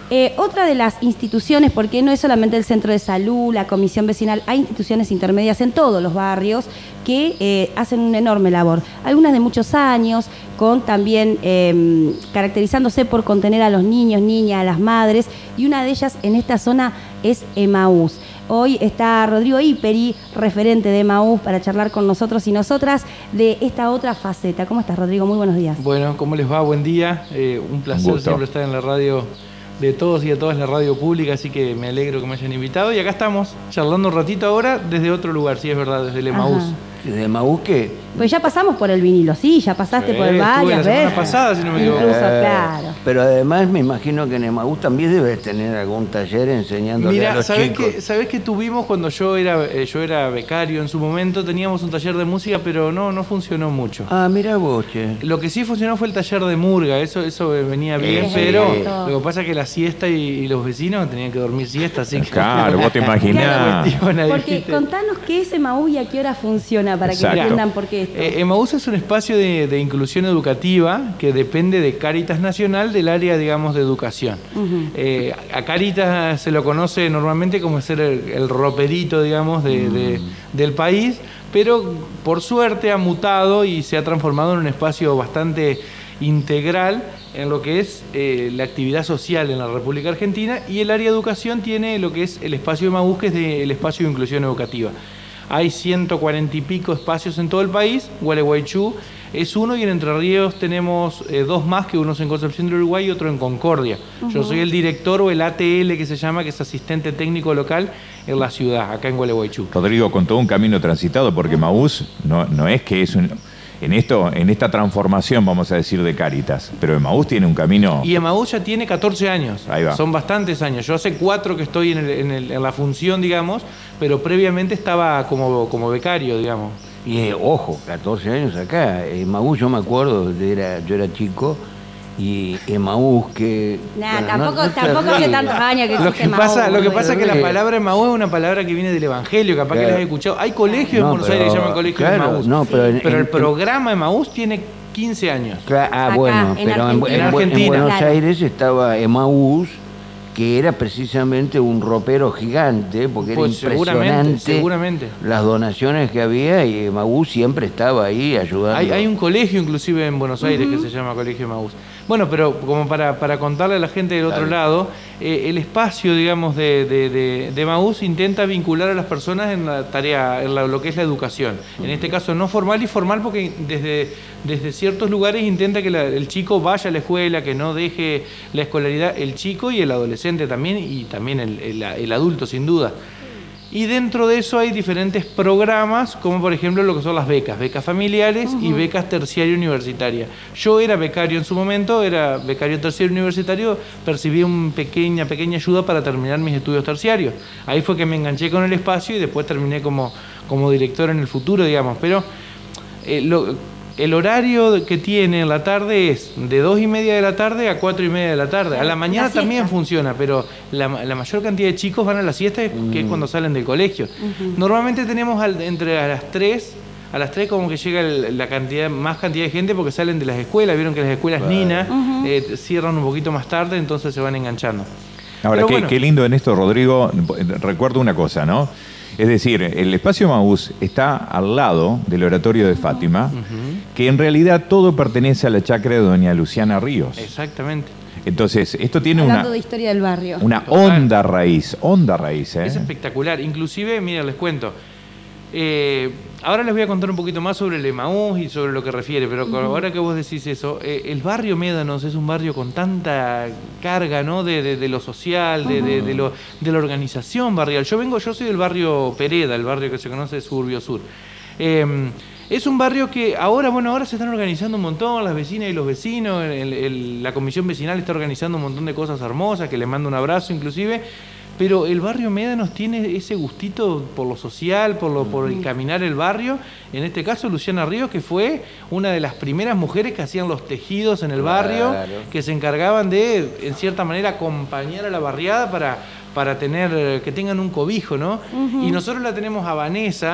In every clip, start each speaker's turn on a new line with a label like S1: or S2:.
S1: Otra de las instituciones, porque no es solamente el centro de salud, la comisión vecinal, hay instituciones intermedias en todos los barrios que hacen una enorme labor. Algunas de muchos años, con también caracterizándose por contener a los niños, niñas, a las madres, y una de ellas en esta zona es Emaús. Hoy está Rodrigo Iperi, referente de Emaús, para charlar con nosotros y nosotras de esta otra faceta. ¿Cómo estás, Rodrigo? Muy buenos días.
S2: Bueno, ¿cómo les va? Buen día. Un placer siempre estar en la radio de todos y de todas, la radio pública, así que me alegro que me hayan invitado. Y acá estamos charlando un ratito ahora desde otro lugar, sí, es verdad, desde el Emaús.
S3: ¿Desde Emaús qué?
S1: Pues ya pasamos por el vinilo, sí, ya pasaste por varias veces.
S2: La semana pasada, si no me equivoco.
S1: Incluso, claro.
S3: Pero además me imagino que en Emaús también debes tener algún taller enseñándole a los chicos.
S2: ¿Sabés qué tuvimos cuando yo era becario en su momento? Teníamos un taller de música, pero no funcionó mucho.
S3: Ah, mira vos, che.
S2: Lo que sí funcionó fue el taller de murga, eso venía bien, pero lo que pasa es que la siesta y los vecinos tenían que dormir siesta, así que...
S4: Claro, vos te imaginás.
S1: Porque contanos qué es Emaús y a qué hora funciona, para que entiendan por qué esto.
S2: Emaús es un espacio de inclusión educativa que depende de Cáritas Nacional, del área, digamos, de educación. A Cáritas se lo conoce normalmente como ser el roperito, digamos, del país, pero por suerte ha mutado y se ha transformado en un espacio bastante integral en lo que es la actividad social en la República Argentina, y el área de educación tiene lo que es el espacio Emaús, que es el espacio de inclusión educativa. Hay 140 y pico espacios en todo el país. Gualeguaychú es uno, y en Entre Ríos tenemos dos más, que uno es en Concepción del Uruguay y otro en Concordia. Yo soy el director, o el ATL que se llama, que es asistente técnico local en la ciudad, acá en Gualeguaychú.
S4: Rodrigo, con todo un camino transitado, porque Emaús no es que es en esta transformación, vamos a decir, de Cáritas, pero Emaús tiene un camino...
S2: Y Emaús ya tiene 14 años,
S4: Ahí va.
S2: Son bastantes años. Yo hace 4 que estoy en la función, digamos, pero previamente estaba como becario, digamos.
S3: Y ojo, 14 años acá. Emaús, yo me acuerdo, yo era chico, y Emaús que...
S1: Tampoco hace tantos años que existe Emaús.
S2: Lo que pasa es que la palabra Emaús es una palabra que viene del Evangelio, capaz que la has escuchado. Hay colegios en Buenos Aires que se llaman colegios Emaús. Pero el programa Emaús tiene 15 años.
S3: Bueno, pero en Buenos
S1: Claro.
S3: Aires estaba Emaús, que era precisamente un ropero gigante, porque era impresionante
S2: seguramente.
S3: Las donaciones que había, y Emaús siempre estaba ahí ayudando.
S2: Hay un colegio inclusive en Buenos Aires que se llama Colegio Emaús. Bueno, pero como para contarle a la gente del otro lado, el espacio, digamos, de Emaús intenta vincular a las personas en la tarea, lo que es la educación. En este caso no formal y formal, porque desde ciertos lugares intenta que el chico vaya a la escuela, que no deje la escolaridad, el chico y el adolescente también, y también el adulto, sin duda. Y dentro de eso hay diferentes programas, como por ejemplo lo que son las becas familiares y becas terciario universitaria. Yo era becario en su momento, era becario terciario universitario, percibí una pequeña ayuda para terminar mis estudios terciarios. Ahí fue que me enganché con el espacio y después terminé como director en el futuro, digamos. Pero el horario que tiene en la tarde es de 2:30 de la tarde a 4:30 de la tarde. A la mañana también funciona, pero la mayor cantidad de chicos van a la siesta, que es cuando salen del colegio. Normalmente tenemos entre a las 3 como que llega más cantidad de gente, porque salen de las escuelas. Vieron que las escuelas Nina cierran un poquito más tarde, entonces se van enganchando.
S4: Ahora, qué lindo en esto, Rodrigo. Recuerdo una cosa, ¿no? Es decir, el espacio Emaús está al lado del oratorio de Fátima, que en realidad todo pertenece a la chacra de doña Luciana Ríos.
S2: Exactamente.
S4: Entonces, esto tiene
S1: Hablando de historia del barrio.
S4: una honda raíz,
S2: Es espectacular. Inclusive, mira, les cuento. Ahora les voy a contar un poquito más sobre el Emaús y sobre lo que refiere, pero ahora que vos decís eso, el barrio Médanos es un barrio con tanta carga, ¿no? de lo social, de la organización barrial. Yo soy del barrio Pereda, el barrio que se conoce Suburbio Sur. Es un barrio que ahora se están organizando un montón, las vecinas y los vecinos, la comisión vecinal está organizando un montón de cosas hermosas, que les mando un abrazo inclusive. Pero el barrio Médanos tiene ese gustito por lo social, por el caminar el barrio. En este caso, Luciana Ríos, que fue una de las primeras mujeres que hacían los tejidos en el barrio, que se encargaban de, en cierta manera, acompañar a la barriada para que tengan un cobijo, ¿no? Y nosotros la tenemos a Vanessa,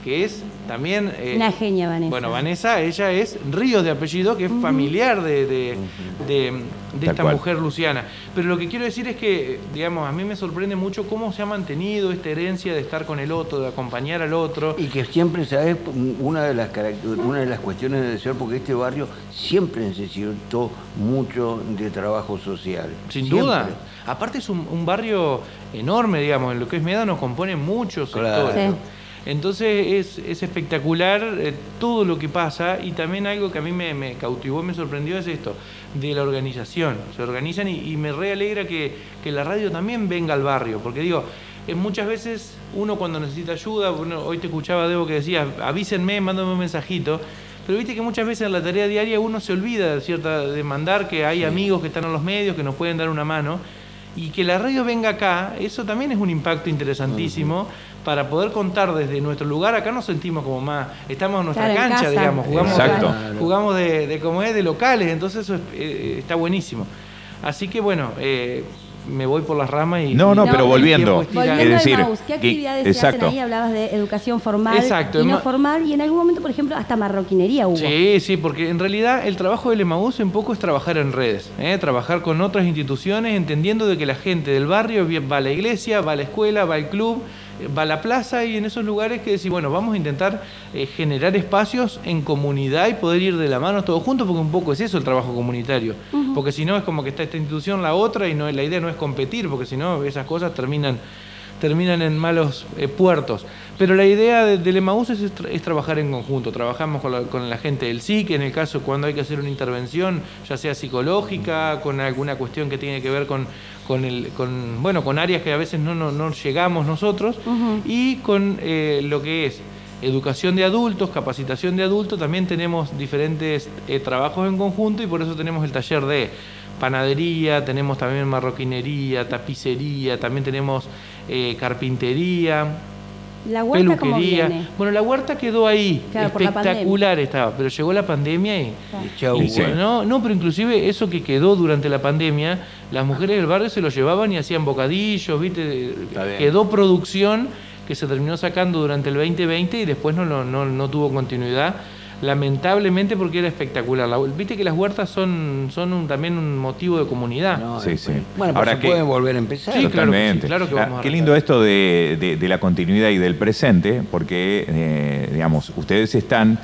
S2: que es también...
S1: una genia, Vanessa.
S2: Bueno, Vanessa, ella es Ríos de apellido, que es familiar de esta
S4: cual.
S2: mujer Luciana. Pero lo que quiero decir es que, digamos, a mí me sorprende mucho cómo se ha mantenido esta herencia de estar con el otro, de acompañar al otro.
S3: Y que siempre, ¿sabes? Una de las cuestiones de ser, porque este barrio siempre necesitó mucho de trabajo social.
S2: Sin
S3: Siempre.
S2: duda. Aparte es un barrio enorme, digamos, en lo que es Médano compone muchos
S3: Claro.
S2: sectores.
S1: Sí.
S2: Entonces es espectacular todo lo que pasa, y también algo que a mí me cautivó, me sorprendió es esto, de la organización. Se organizan y me re alegra que la radio también venga al barrio, porque digo, muchas veces uno cuando necesita ayuda, hoy te escuchaba Debo que decía, avísenme, mándame un mensajito, pero viste que muchas veces en la tarea diaria uno se olvida de mandar que hay amigos que están en los medios que nos pueden dar una mano, y que la radio venga acá, eso también es un impacto interesantísimo para poder contar desde nuestro lugar. Acá nos sentimos como más, estamos en nuestra
S1: Claro, en
S2: cancha,
S1: casa.
S2: digamos,
S4: Exacto.
S2: jugamos de como es, de locales, entonces eso está buenísimo. Así que bueno, me voy por las ramas y...
S4: No,
S1: No,
S4: pero volviendo.
S1: Volviendo
S4: Es decir,
S1: al MAUS, ¿qué actividades se
S4: exacto.
S1: hacen ahí? Hablabas de educación formal
S2: Exacto,
S1: y no formal, y en algún momento, por ejemplo, hasta marroquinería hubo.
S2: Sí, porque en realidad el trabajo del Emaús un poco es trabajar en redes, trabajar con otras instituciones, entendiendo de que la gente del barrio va a la iglesia, va a la escuela, va al club, va a la plaza, y en esos lugares que decir, bueno, vamos a intentar generar espacios en comunidad y poder ir de la mano todos juntos, porque un poco es eso el trabajo comunitario. Porque si no es como que está esta institución, la otra, y no, la idea no es competir, porque si no esas cosas terminan en malos puertos. Pero la idea del Emaús es trabajar en conjunto. Trabajamos con la gente del SIC, en el caso cuando hay que hacer una intervención, ya sea psicológica, con alguna cuestión que tiene que ver con áreas que a veces no llegamos nosotros, y con lo que es educación de adultos, capacitación de adultos. También tenemos diferentes trabajos en conjunto, y por eso tenemos el taller de panadería, tenemos también marroquinería, tapicería, también tenemos carpintería,
S1: La huerta, ¿cómo
S2: peluquería.
S1: viene?
S2: Bueno, la huerta quedó ahí,
S1: Claro, por la
S2: espectacular estaba, pero llegó la pandemia y...
S3: Chau,
S4: Y sí.
S3: bueno.
S2: No, pero inclusive eso que quedó durante la pandemia, las mujeres del barrio se lo llevaban y hacían bocadillos, ¿viste?
S3: Está bien.
S2: Quedó producción que se terminó sacando durante el 2020 y después no tuvo continuidad, lamentablemente, porque era espectacular. Viste que las huertas son también un motivo de comunidad.
S3: No,
S4: Sí,
S3: después.
S4: sí.
S3: Bueno,
S4: Ahora
S3: pero
S4: que-
S3: se pueden volver a empezar.
S2: Sí, claro que sí,
S4: Totalmente.
S2: claro que vamos a
S4: Qué
S2: arrancar.
S4: lindo esto de la continuidad y del presente, porque, digamos, ustedes están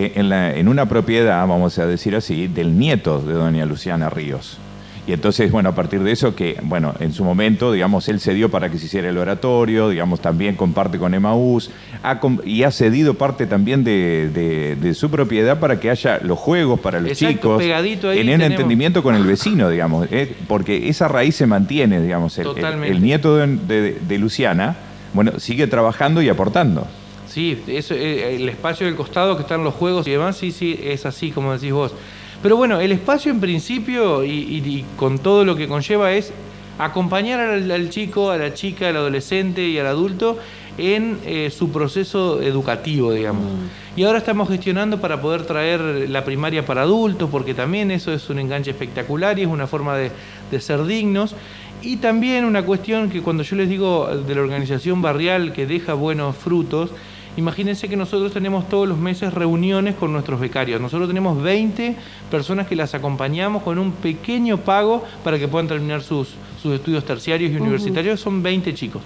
S4: en una propiedad, vamos a decir así, del nieto de doña Luciana Ríos. Y entonces, bueno, a partir de eso, que, bueno, en su momento, digamos, él cedió para que se hiciera el oratorio, digamos, también comparte con Emaús, y ha cedido parte también de su propiedad para que haya los juegos para los
S2: Exacto,
S4: chicos,
S2: pegadito ahí
S4: en un
S2: tenemos.
S4: entendimiento con el vecino, digamos, porque esa raíz se mantiene, digamos,
S2: Totalmente.
S4: el nieto de Luciana, bueno, sigue trabajando y aportando.
S2: Sí, eso, el espacio del costado que están los juegos y demás, sí, es así como decís vos. Pero bueno, el espacio en principio y con todo lo que conlleva es acompañar al chico, a la chica, al adolescente y al adulto en su proceso educativo, digamos. Y ahora estamos gestionando para poder traer la primaria para adultos, porque también eso es un enganche espectacular y es una forma de ser dignos. Y también una cuestión que cuando yo les digo de la organización barrial que deja buenos frutos, imagínense que nosotros tenemos todos los meses reuniones con nuestros becarios. Nosotros tenemos 20 personas que las acompañamos con un pequeño pago para que puedan terminar sus estudios terciarios y universitarios. Son 20 chicos.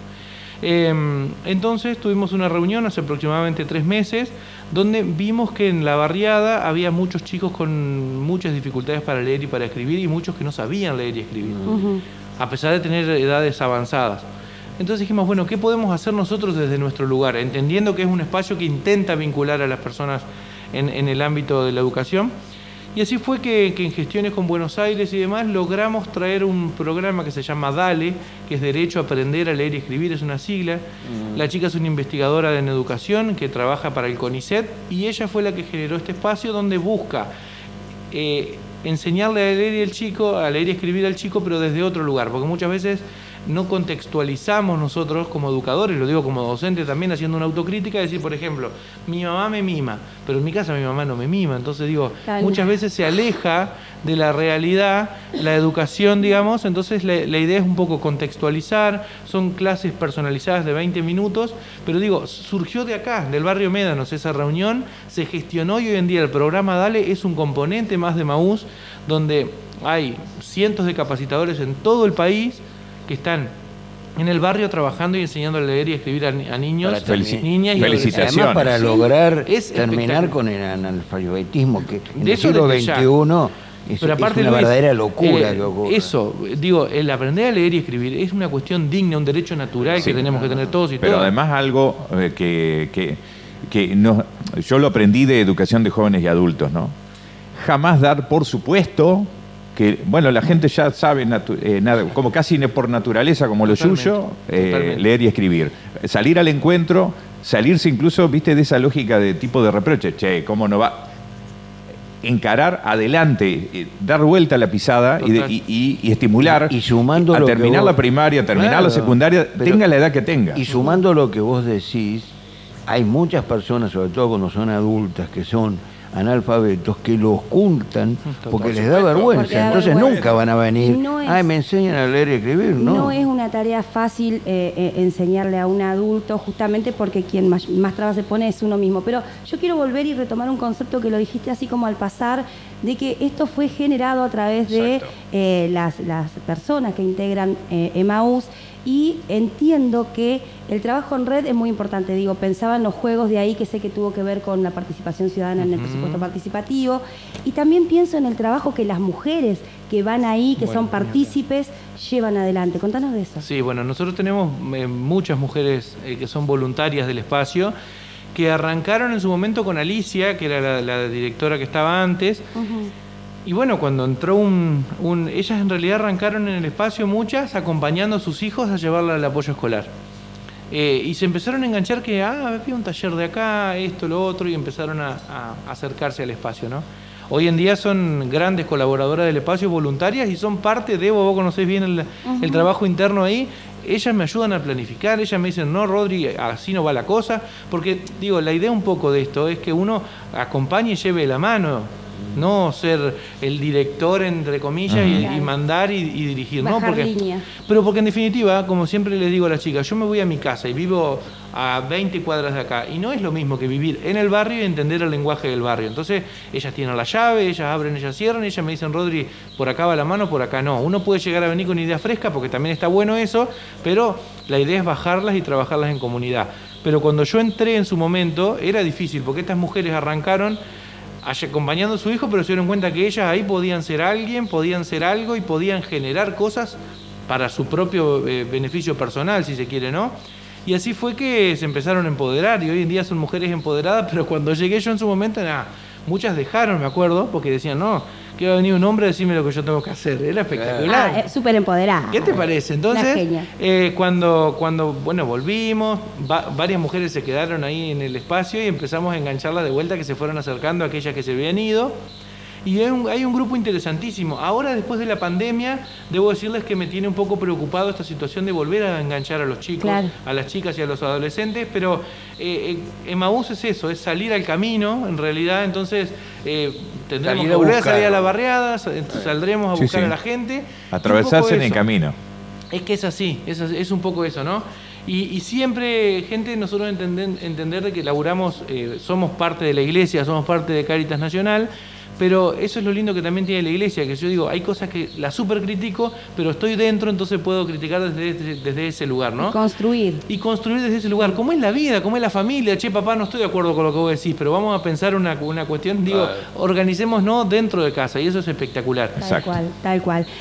S2: Entonces tuvimos una reunión hace aproximadamente 3 meses donde vimos que en la barriada había muchos chicos con muchas dificultades para leer y para escribir, y muchos que no sabían leer y escribir, a pesar de tener edades avanzadas. Entonces dijimos, bueno, ¿qué podemos hacer nosotros desde nuestro lugar? Entendiendo que es un espacio que intenta vincular a las personas en el ámbito de la educación. Y así fue que en gestiones con Buenos Aires y demás logramos traer un programa que se llama DALE, que es Derecho a Aprender a Leer y Escribir, es una sigla. La chica es una investigadora en educación que trabaja para el CONICET, y ella fue la que generó este espacio donde busca enseñarle a leer y escribir al chico, pero desde otro lugar, porque muchas veces no contextualizamos nosotros como educadores, lo digo como docente también, haciendo una autocrítica, decir, por ejemplo, mi mamá me mima, pero en mi casa mi mamá no me mima. Entonces digo, muchas veces se aleja de la realidad la educación, digamos. Entonces la idea es un poco contextualizar, son clases personalizadas de 20 minutos, pero digo, surgió de acá, del barrio Médanos, esa reunión se gestionó y hoy en día el programa Dale es un componente más de MAUS, donde hay cientos de capacitadores en todo el país que están en el barrio trabajando y enseñando a leer y escribir a niños, niñas y
S4: felicitaciones.
S3: Además, para lograr
S2: Es
S3: terminar con el analfabetismo, que en
S2: De
S3: el
S2: eso
S3: siglo
S2: desde ya.
S3: XXI
S2: Pero aparte,
S3: es una
S2: Luis,
S3: verdadera locura que ocurre.
S2: Eso, digo, el aprender a leer y escribir es una cuestión digna, un derecho natural que tenemos que tener todos y
S4: pero
S2: todas.
S4: además algo que yo lo aprendí de educación de jóvenes y adultos, ¿no? Jamás dar por supuesto que, bueno, la gente ya sabe, nada, como casi por naturaleza, como lo suyo, leer y escribir. Salir al encuentro, salirse incluso, viste, de esa lógica de tipo de reproche, che, ¿cómo no va? Encarar adelante, dar vuelta a la pisada y estimular
S3: y sumando
S4: a
S3: lo
S4: terminar
S3: que vos,
S4: la primaria, terminar
S3: claro,
S4: la secundaria, tenga la edad que tenga.
S3: Y sumando lo que vos decís, hay muchas personas, sobre todo cuando son adultas, que son analfabetos, que lo ocultan porque les da vergüenza. Entonces nunca van a venir, me enseñan a leer y escribir, ¿no?
S1: No es una tarea fácil enseñarle a un adulto, justamente porque quien más trabas se pone es uno mismo. Pero yo quiero volver y retomar un concepto que lo dijiste así como al pasar, de que esto fue generado a través de las personas que integran Emaús. Y entiendo que el trabajo en red es muy importante. Digo, pensaba en los juegos de ahí, que sé que tuvo que ver con la participación ciudadana en el presupuesto participativo. Y también pienso en el trabajo que las mujeres que van ahí, que son partícipes, llevan adelante. Contanos de eso.
S2: Sí, bueno, nosotros tenemos muchas mujeres que son voluntarias del espacio, que arrancaron en su momento con Alicia, que era la directora que estaba antes. Y bueno, cuando entró ellas en realidad arrancaron en el espacio muchas acompañando a sus hijos a llevarla al apoyo escolar. Y se empezaron a enganchar que, había un taller de acá, esto, lo otro, y empezaron a acercarse al espacio, ¿no? Hoy en día son grandes colaboradoras del espacio, voluntarias, y son parte de, vos conocés bien el trabajo interno ahí. Ellas me ayudan a planificar, ellas me dicen, no, Rodri, así no va la cosa, porque, digo, la idea un poco de esto es que uno acompañe y lleve la mano. No ser el director, entre comillas, y mandar y dirigir.
S1: Bajar
S2: ¿no? Porque en definitiva, como siempre les digo a las chicas, yo me voy a mi casa y vivo a 20 cuadras de acá, y no es lo mismo que vivir en el barrio y entender el lenguaje del barrio. Entonces, ellas tienen la llave, ellas abren, ellas cierran, ellas me dicen, Rodri, por acá va la mano, por acá no. Uno puede llegar a venir con idea fresca, porque también está bueno eso, pero la idea es bajarlas y trabajarlas en comunidad. Pero cuando yo entré en su momento, era difícil, porque estas mujeres arrancaron acompañando a su hijo, pero se dieron cuenta que ellas ahí podían ser alguien, podían ser algo y podían generar cosas para su propio beneficio personal, si se quiere, ¿no? Y así fue que se empezaron a empoderar, y hoy en día son mujeres empoderadas, pero cuando llegué yo en su momento, muchas dejaron, me acuerdo, porque decían, no, que va a venir un hombre a decirme lo que yo tengo que hacer. Era espectacular.
S1: Súper empoderada.
S2: ¿Qué te parece? Entonces, cuando volvimos, varias mujeres se quedaron ahí en el espacio y empezamos a engancharlas de vuelta, que se fueron acercando a aquellas que se habían ido. Y hay un grupo interesantísimo. Ahora, después de la pandemia, debo decirles que me tiene un poco preocupado esta situación de volver a enganchar a los chicos, a las chicas y a los adolescentes, pero Emaús es eso, es salir al camino, en realidad. Entonces tendremos que volver a salir a la barriada, saldremos a buscar a la gente.
S4: Atravesarse en el camino.
S2: Es que es así, es un poco eso, ¿no? Y siempre, gente, nosotros entender de que laburamos, somos parte de la iglesia, somos parte de Cáritas Nacional, pero eso es lo lindo que también tiene la iglesia, que yo digo, hay cosas que las súper critico, pero estoy dentro, entonces puedo criticar desde ese lugar, ¿no? Y construir desde ese lugar. ¿Cómo es la vida? ¿Cómo es la familia? Che, papá, no estoy de acuerdo con lo que vos decís, pero vamos a pensar una cuestión, digo, organicémonos dentro de casa, y eso es espectacular.
S1: Tal cual.